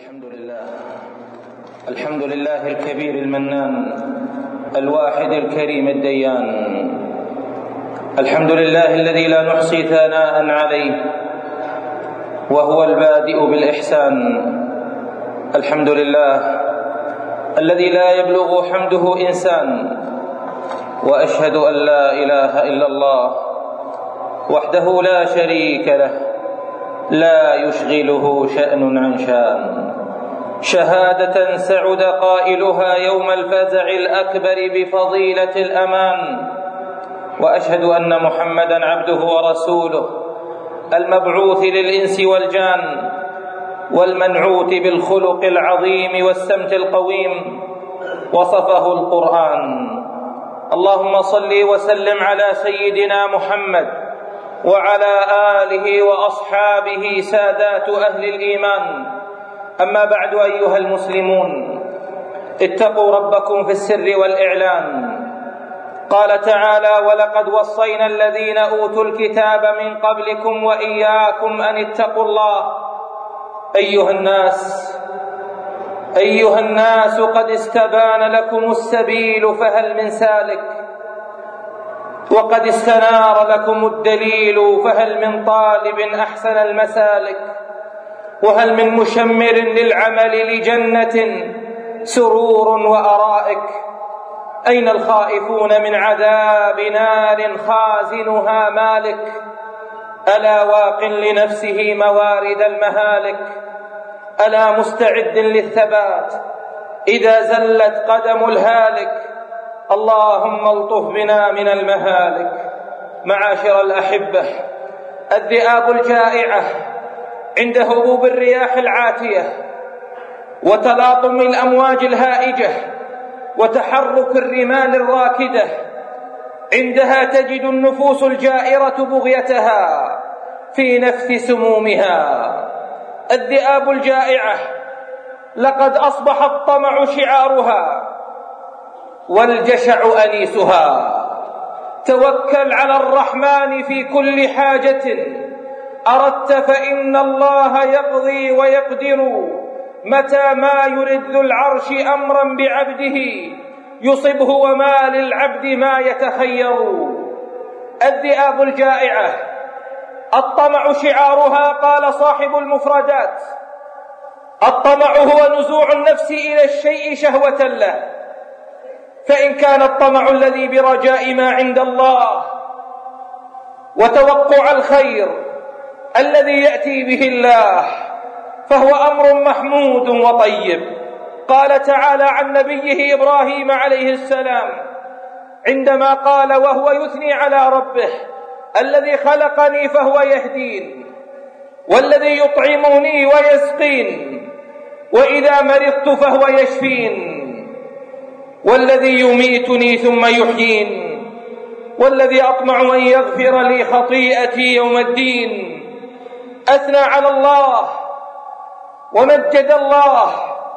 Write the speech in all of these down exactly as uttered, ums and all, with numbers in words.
الحمد لله الحمد لله الكبير المنان الواحد الكريم الديان. الحمد لله الذي لا نحصي ثناء عليه وهو البادئ بالإحسان. الحمد لله الذي لا يبلغ حمده إنسان، وأشهد أن لا إله إلا الله وحده لا شريك له لا يشغله شأن عن شأن، شهادة سعد قائلها يوم الفزع الأكبر بفضيلة الأمان. وأشهد أن محمدًا عبده ورسوله المبعوث للإنس والجان، والمنعوت بالخلق العظيم والسمت القويم، وصفه القرآن. اللهم صل وسلم على سيدنا محمد وعلى آله وأصحابه سادات أهل الإيمان. أما بعد، أيها المسلمون، اتقوا ربكم في السر والإعلان. قال تعالى: ولقد وصينا الذين أوتوا الكتاب من قبلكم وإياكم أن اتقوا الله. أيها الناس أيها الناس قد استبان لكم السبيل فهل من سالك، وقد استنار لكم الدليل فهل من طالب أحسن المسالك، وهل من مشمر للعمل لجنة سرور وأرائك. أين الخائفون من عذاب نار خازنها مالك، ألا واق لنفسه موارد المهالك، ألا مستعد للثبات إذا زلت قدم الهالك. اللهم الطف بنا من المهالك. معاشر الأحبة، الذئاب الجائعة عند هبوب الرياح العاتية وتلاطم الأمواج الهائجة وتحرك الرمال الراكدة، عندها تجد النفوس الجائرة بغيتها في نفث سمومها. الذئاب الجائعة لقد أصبح الطمع شعارها والجشع أنيسها. توكل على الرحمن في كل حاجة أردت، فإن الله يقضي ويقدر. متى ما يرد ذو العرش أمرا بعبده يصبه، وما للعبد ما يتخير. الذئاب الجائعة الطمع شعارها. قال صاحب المفردات: الطمع هو نزوع النفس إلى الشيء شهوة له، فإن كان الطمع الذي برجاء ما عند الله وتوقع الخير الذي يأتي به الله فهو أمر محمود وطيب. قال تعالى عن نبيه إبراهيم عليه السلام عندما قال وهو يثني على ربه: الذي خلقني فهو يهدين، والذي يطعمني ويسقين، وإذا مرضت فهو يشفين، والذي يميتني ثم يحيين، والذي أطمع أن يغفر لي خطيئتي يوم الدين. أثنى على الله ومجد الله،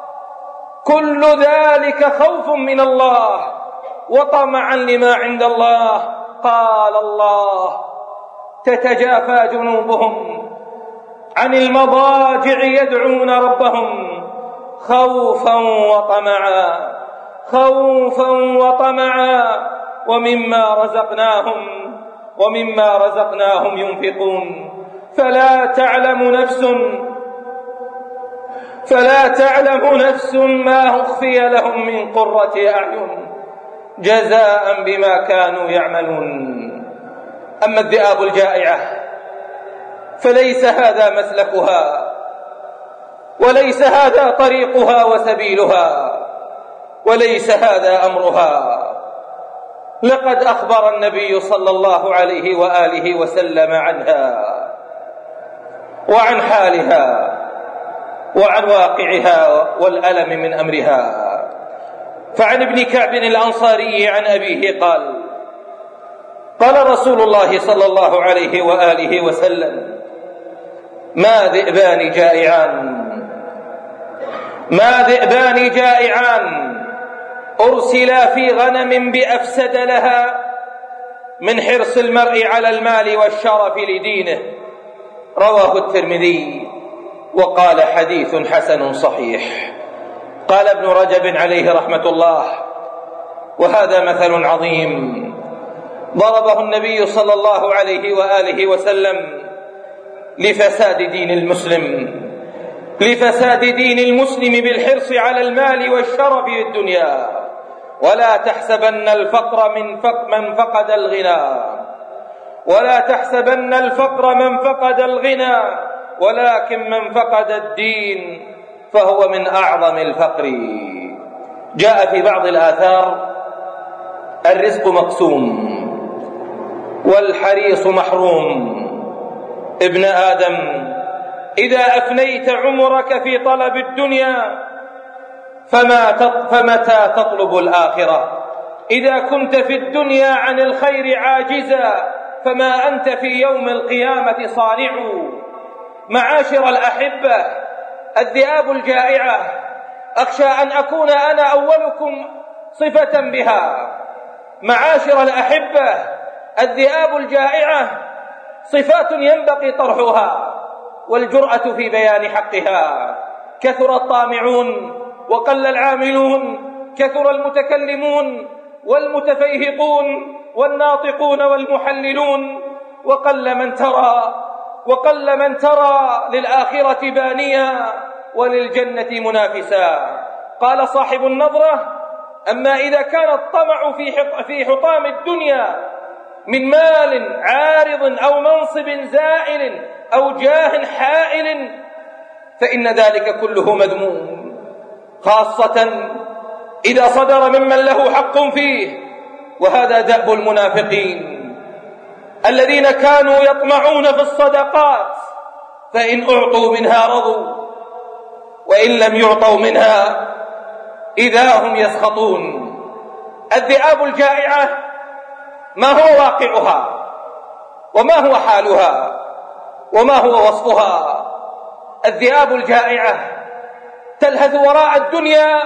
كل ذلك خوف من الله وطمعا لما عند الله. قال الله: تتجافى جنوبهم عن المضاجع يدعون ربهم خوفا وطمعا خوفا وطمعا ومما رزقناهم ومما رزقناهم ينفقون. فلا تعلم نفس فلا تعلم نفس ما أخفي لهم من قرة أعين جزاء بما كانوا يعملون. أما الذئاب الجائعة فليس هذا مسلكها، وليس هذا طريقها وسبيلها، وليس هذا أمرها. لقد أخبر النبي صلى الله عليه وآله وسلم عنها وعن حالها وعن واقعها والألم من أمرها. فعن ابن كعب الأنصاري عن أبيه قال: قال رسول الله صلى الله عليه وآله وسلم: ما ذئبان جائعان ما ذئبان جائعان أرسلا في غنم بأفسد لها من حرص المرء على المال والشرف لدينه. رواه الترمذي. وقال حديث حسن صحيح. قال ابن رجب عليه رحمة الله: وهذا مثل عظيم ضربه النبي صلى الله عليه وآله وسلم لفساد دين المسلم لفساد دين المسلم بالحرص على المال والشرف في الدنيا. ولا تحسبن الفقر من فق من فقد الغنى ولا تحسبن الفقر من فقد الغنى ولكن من فقد الدين فهو من أعظم الفقر. جاء في بعض الآثار: الرزق مقسوم والحريص محروم. ابن آدم، إذا أفنيت عمرك في طلب الدنيا فما فمتى تطلب الآخرة؟ إذا كنت في الدنيا عن الخير عاجزا فما أنت في يوم القيامة صانع. معاشر الأحبة، الذئاب الجائعة أخشى أن أكون أنا أولكم صفة بها. معاشر الأحبة، الذئاب الجائعة صفات ينبغي طرحها والجرأة في بيان حقها. كثر الطامعون وقل العاملون، كثر المتكلمون والمتفيهقون والناطقون والمحللون، وقل من ترى وقل من ترى للآخرة بانيا وللجنة منافسا. قال صاحب النظرة: أما إذا كان الطمع في حطام الدنيا من مال عارض أو منصب زائل أو جاه حائل فإن ذلك كله مذموم، خاصة إذا صدر ممن له حق فيه. وهذا دأب المنافقين الذين كانوا يطمعون في الصدقات، فإن أعطوا منها رضوا وإن لم يعطوا منها إذا هم يسخطون. الذئاب الجائعة ما هو واقعها وما هو حالها وما هو وصفها؟ الذئاب الجائعة تلهث وراء الدنيا،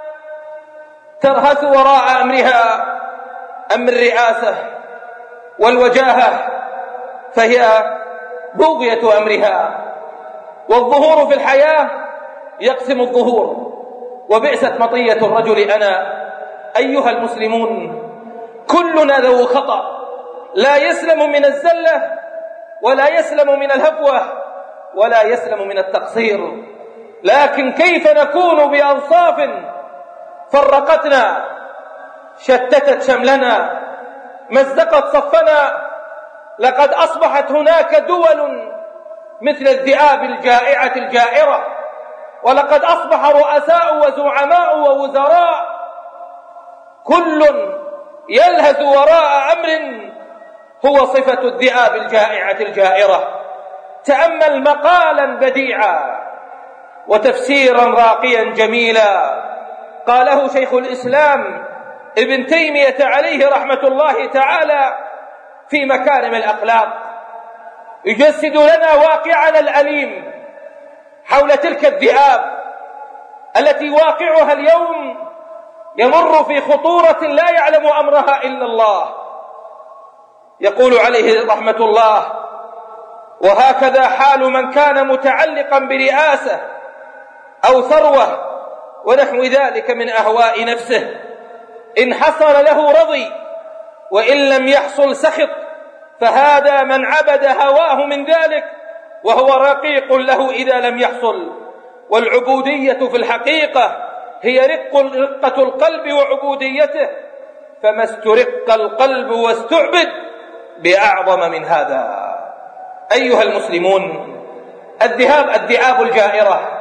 ترهث وراء أمرها، أمر الرئاسة والوجاهة، فهي بغية أمرها. والظهور في الحياة يقسم الظهور، وبئست مطية الرجل أنا. أيها المسلمون، كلنا ذو خطأ، لا يسلم من الزلة ولا يسلم من الهفوة ولا يسلم من التقصير. لكن كيف نكون بأنصاف فرقتنا، شتتت شملنا، مزقت صفنا؟ لقد أصبحت هناك دول مثل الذئاب الجائعة الجائرة، ولقد أصبح رؤساء وزعماء ووزراء كل يلهث وراء أمر هو صفة الذئاب الجائعة الجائرة. تأمل مقالا بديعا وتفسيرا راقيا جميلا قاله شيخ الإسلام ابن تيمية عليه رحمة الله تعالى في مكارم الأخلاق، يجسد لنا واقعنا الأليم حول تلك الذئاب التي واقعها اليوم يمر في خطورة لا يعلم أمرها إلا الله. يقول عليه رحمة الله: وهكذا حال من كان متعلقا برئاسة أو ثروة ونحو ذلك من أهواء نفسه، إن حصل له رضي وإن لم يحصل سخط، فهذا من عبد هواه من ذلك وهو رقيق له إذا لم يحصل. والعبودية في الحقيقة هي رق رقة القلب وعبوديته، فما استرق القلب واستعبد بأعظم من هذا. أيها المسلمون، الذهاب الذئاب الجائرة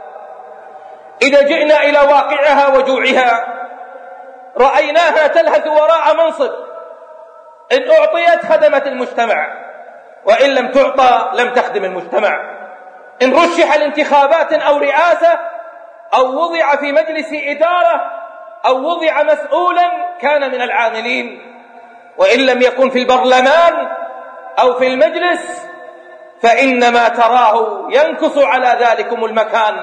إذا جئنا إلى واقعها وجوعها رأيناها تلهث وراء منصب، إن أعطيت خدمت المجتمع، وإن لم تعطى لم تخدم المجتمع. إن رشح لانتخابات أو رئاسة أو وضع في مجلس إدارة أو وضع مسؤولا كان من العاملين، وإن لم يكن في البرلمان أو في المجلس فإنما تراه ينكص على ذلكم المكان،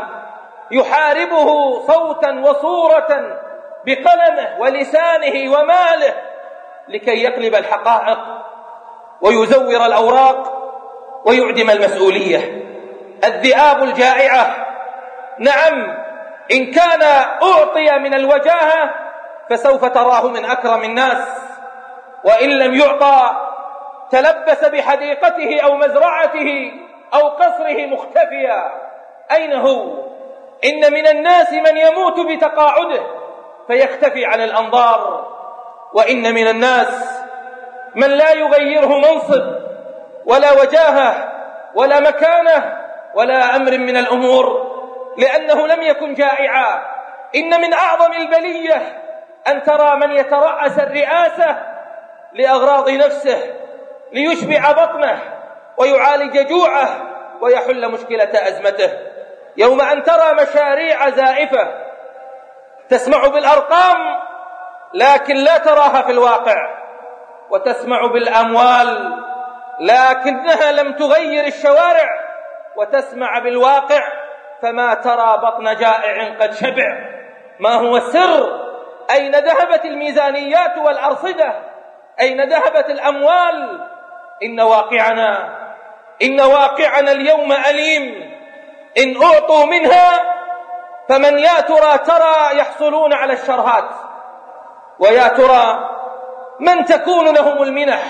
يحاربه صوتا وصورة بقلمه ولسانه وماله لكي يقلب الحقائق ويزور الأوراق ويعدم المسؤولية. الذئاب الجائعة. نعم، إن كان أعطي من الوجاهة فسوف تراه من أكرم الناس، وإن لم يعطى تلبس بحديقته أو مزرعته أو قصره مختفيا. أين هو؟ إن من الناس من يموت بتقاعده فيختفي عن الأنظار، وإن من الناس من لا يغيره منصب ولا وجاهة ولا مكانة ولا أمر من الأمور، لأنه لم يكن جائعا. إن من أعظم البلية أن ترى من يترأس الرئاسة لأغراض نفسه ليشبع بطنه ويعالج جوعه ويحل مشكلة أزمته، يوم أن ترى مشاريع زائفة تسمع بالأرقام لكن لا تراها في الواقع، وتسمع بالأموال لكنها لم تغير الشوارع، وتسمع بالواقع فما ترى بطن جائع قد شبع. ما هو السر؟ أين ذهبت الميزانيات والأرصدة؟ أين ذهبت الأموال؟ إن واقعنا إن واقعنا اليوم أليم. إن أعطوا منها فمن يا ترى ترى يحصلون على الشرهات، ويا ترى من تكون لهم المنح،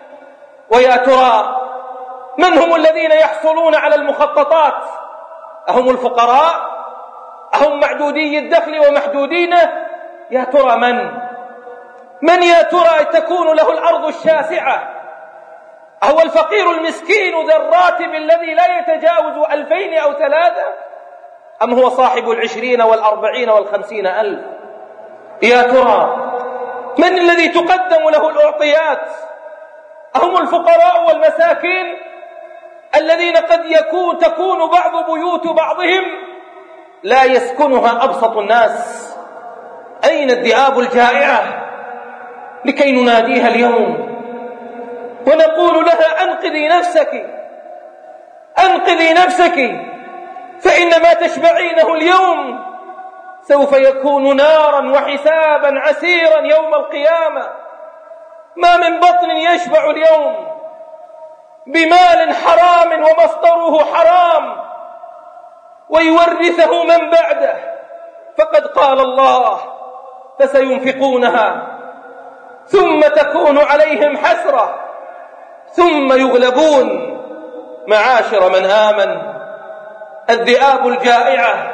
ويا ترى من هم الذين يحصلون على المخططات؟ أهم الفقراء؟ أهم معدودي الدخل ومحدودينه؟ يا ترى من من يا ترى تكون له الأرض الشاسعة؟ أهو الفقير المسكين ذا الراتب الذي لا يتجاوز ألفين أو ثلاثة، أم هو صاحب العشرين والأربعين والخمسين ألف؟ يا ترى من الذي تقدم له الأعطيات؟ أهم الفقراء والمساكين الذين قد يكون تكون بعض بيوت بعضهم لا يسكنها أبسط الناس؟ أين الذئاب الجائعة لكي نناديها اليوم ونقول لها أنقذي نفسك أنقذي نفسك، فإن ما تشبعينه اليوم سوف يكون نارا وحسابا عسيرا يوم القيامة. ما من بطن يشبع اليوم بمال حرام ومصدره حرام ويورثه من بعده، فقد قال الله فسينفقونها ثم تكون عليهم حسرة ثم يغلبون. معاشر من آمن، الذئاب الجائعة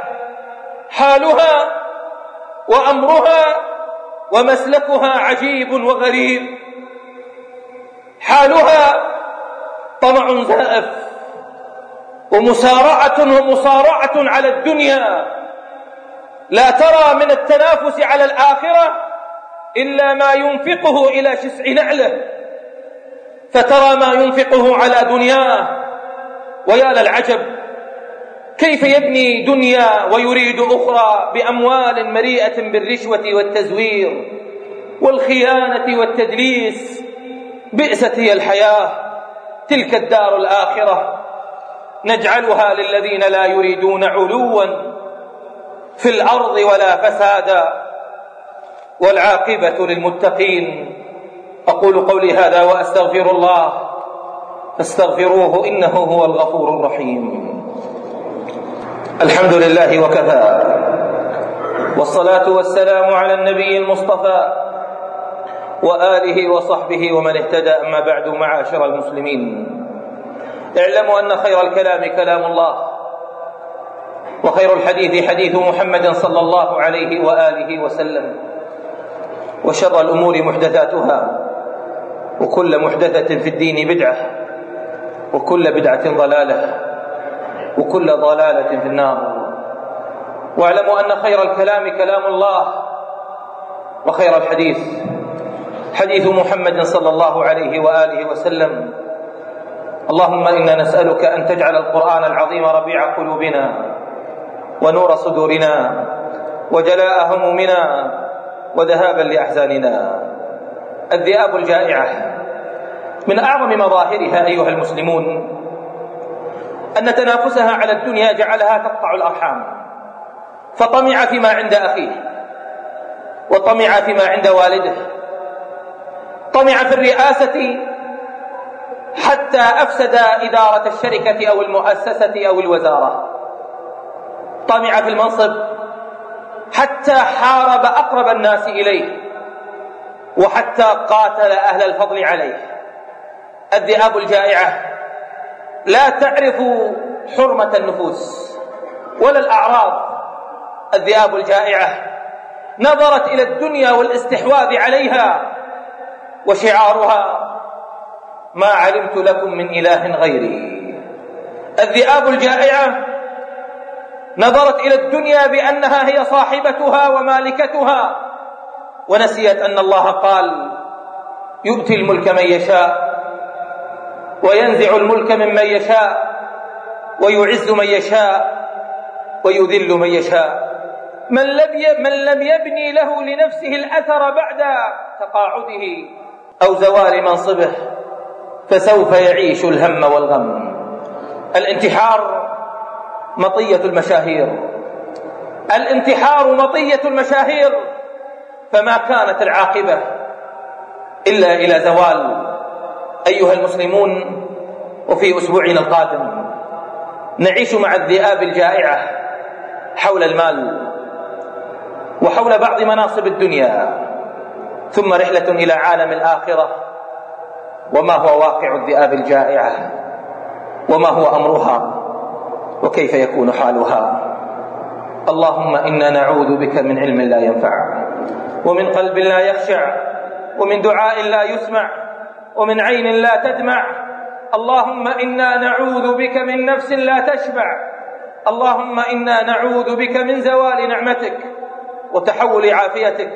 حالها وأمرها ومسلكها عجيب وغريب. حالها طمع زائف ومسارعة ومصارعة على الدنيا، لا ترى من التنافس على الآخرة إلا ما ينفقه إلى شسع نعله، فترى ما ينفقه على دنياه. ويا للعجب، كيف يبني دنيا ويريد أخرى بأموال مليئة بالرشوة والتزوير والخيانة والتدليس. بئست هي الحياة، تلك الدار الآخرة نجعلها للذين لا يريدون علوا في الأرض ولا فسادا، والعاقبة للمتقين. أقول قولي هذا وأستغفر الله فاستغفروه إنه هو الغفور الرحيم. الحمد لله وكفى، والصلاة والسلام على النبي المصطفى وآله وصحبه ومن اهتدى. أما بعد، معاشر المسلمين، اعلموا أن خير الكلام كلام الله، وخير الحديث حديث محمد صلى الله عليه وآله وسلم، وشر الأمور محدثاتها، وكل محدثة في الدين بدعة، وكل بدعة ضلالة، وكل ضلالة في النار. واعلموا أن خير الكلام كلام الله، وخير الحديث حديث محمد صلى الله عليه وآله وسلم. اللهم إنا نسألك أن تجعل القرآن العظيم ربيع قلوبنا ونور صدورنا وجلاء همومنا وذهابا لأحزاننا. الذئاب الجائعة من أعظم مظاهرها أيها المسلمون أن تنافسها على الدنيا جعلها تقطع الأرحام، فطمع فيما عند أخيه، وطمع فيما عند والده، طمع في الرئاسة حتى أفسد إدارة الشركة أو المؤسسة أو الوزارة، طمع في المنصب حتى حارب أقرب الناس إليه، وحتى قاتل أهل الفضل عليه. الذئاب الجائعة لا تعرف حرمة النفوس ولا الأعراض. الذئاب الجائعة نظرت إلى الدنيا والاستحواذ عليها، وشعارها ما علمت لكم من إله غيري. الذئاب الجائعة نظرت إلى الدنيا بأنها هي صاحبتها ومالكتها، ونسيت أن الله قال يؤتي الملك من يشاء وينزع الملك ممن يشاء ويعز من يشاء ويذل من يشاء. من من لم يبني له لنفسه الأثر بعد تقاعده أو زوال منصبه فسوف يعيش الهم والغم. الانتحار مطية المشاهير، الانتحار مطية المشاهير، فما كانت العاقبة إلا إلى زوال. أيها المسلمون، وفي أسبوعنا القادم نعيش مع الذئاب الجائعة حول المال وحول بعض مناصب الدنيا، ثم رحلة إلى عالم الآخرة، وما هو واقع الذئاب الجائعة، وما هو أمرها، وكيف يكون حالها. اللهم إنا نعوذ بك من علم لا ينفع، ومن قلب لا يخشع، ومن دعاء لا يسمع، ومن عين لا تدمع. اللهم إنا نعوذ بك من نفس لا تشبع. اللهم إنا نعوذ بك من زوال نعمتك وتحول عافيتك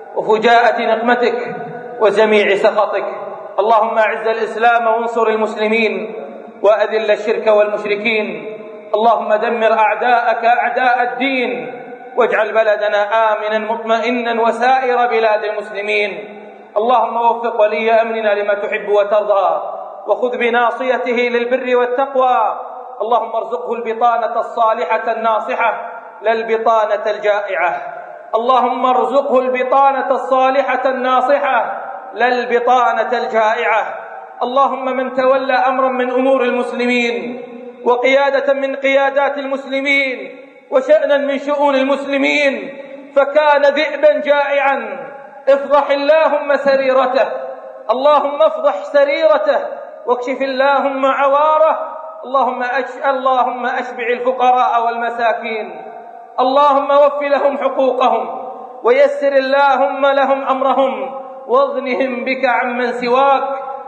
وفجاءة نقمتك وجميع سخطك. اللهم أعز الإسلام وانصر المسلمين، وأذل الشرك والمشركين. اللهم دمر أعداءك أعداء الدين، واجعل بلدنا آمنا مطمئنا وسائر بلاد المسلمين. اللهم وفق ولي أمرنا لما تحب وترضى، وخذ بناصيته للبر والتقوى. اللهم ارزقه البطانة الصالحة الناصحة لا البطانة الجائعة. اللهم ارزقه البطانة الصالحة الناصحة لا البطانة الجائعة. اللهم من تولى أمرا من أمور المسلمين، وقيادة من قيادات المسلمين، وشأنا من شؤون المسلمين، فكان ذئبا جائعا، افضح اللهم سريرته. اللهم افضح سريرته واكشف اللهم عواره. اللهم أش... اللهم أشبع الفقراء والمساكين. اللهم وف لهم حقوقهم، ويسر اللهم لهم أمرهم، واغنهم بك عمن سواك.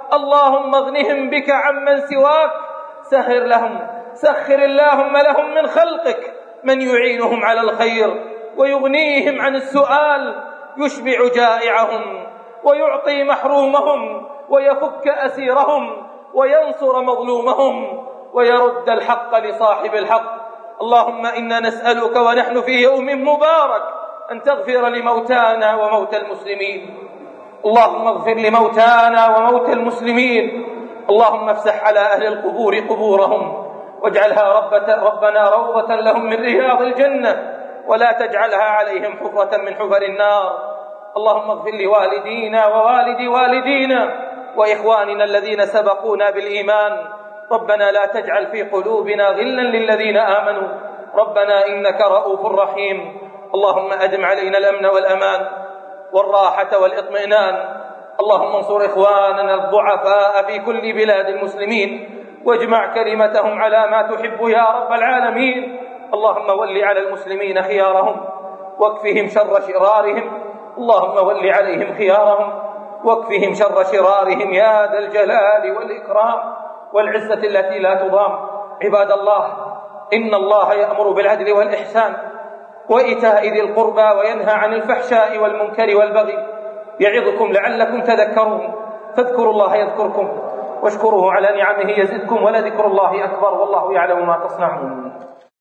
اللهم اغنهم بك عمن سواك. سخر لهم سخر اللهم لهم من خلقك من يعينهم على الخير ويغنيهم عن السؤال، يشبع جائعهم ويعطي محرومهم ويفك أسيرهم وينصر مظلومهم ويرد الحق لصاحب الحق. اللهم إنا نسألك ونحن في يوم مبارك أن تغفر لموتانا وموتى المسلمين. اللهم اغفر لموتانا وموتى المسلمين. اللهم افسح على أهل القبور قبورهم، واجعلها ربة ربنا روضة لهم من رياض الجنة، ولا تجعلها عليهم حفرة من حفر النار. اللهم اغفر لوالدينا ووالد والدينا وإخواننا الذين سبقونا بالإيمان. ربنا لا تجعل في قلوبنا غلا للذين آمنوا، ربنا إنك رؤوف رحيم. اللهم أدم علينا الأمن والأمان والراحة والإطمئنان. اللهم انصر إخواننا الضعفاء في كل بلاد المسلمين، واجمع كلمتهم على ما تحب يا رب العالمين. اللهم ول على المسلمين خيارهم واكفهم شر شرارهم. اللهم ول عليهم خيارهم واكفهم شر شرارهم يا ذا الجلال والإكرام والعزة التي لا تضام. عباد الله، إن الله يأمر بالعدل والإحسان وإيتاء ذي القربى وينهى عن الفحشاء والمنكر والبغي، يعظكم لعلكم تذكرون. فاذكروا الله يذكركم، واشكروه على نعمه يزدكم، ولذكر الله أكبر، والله يعلم ما تصنعون.